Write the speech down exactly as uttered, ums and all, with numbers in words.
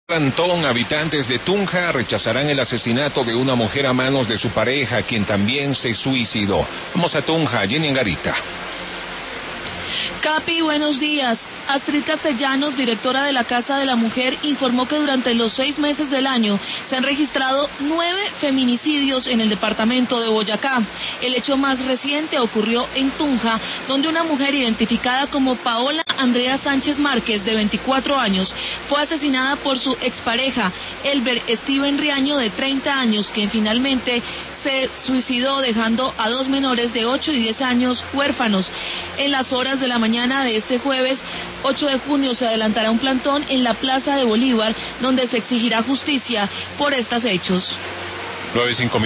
Antón, habitantes de Tunja rechazarán el asesinato de una mujer a manos de su pareja, quien también se suicidó. Vamos a Tunja, Jenny Angarita. Capi, buenos días. Astrid Castellanos, directora de la Casa de la Mujer, informó que durante los seis meses del año se han registrado nueve feminicidios en el departamento de Boyacá. El hecho más reciente ocurrió en Tunja, donde una mujer identificada como Paola Andrea Sánchez Márquez, de veinticuatro años, fue asesinada por su expareja, Elber Steven Riaño, de treinta años, quien finalmente se suicidó dejando a dos menores de ocho y diez años huérfanos. En las horas de la mañana de este jueves, ocho de junio, se adelantará un plantón en la Plaza de Bolívar, donde se exigirá justicia por estos hechos. nueve cinco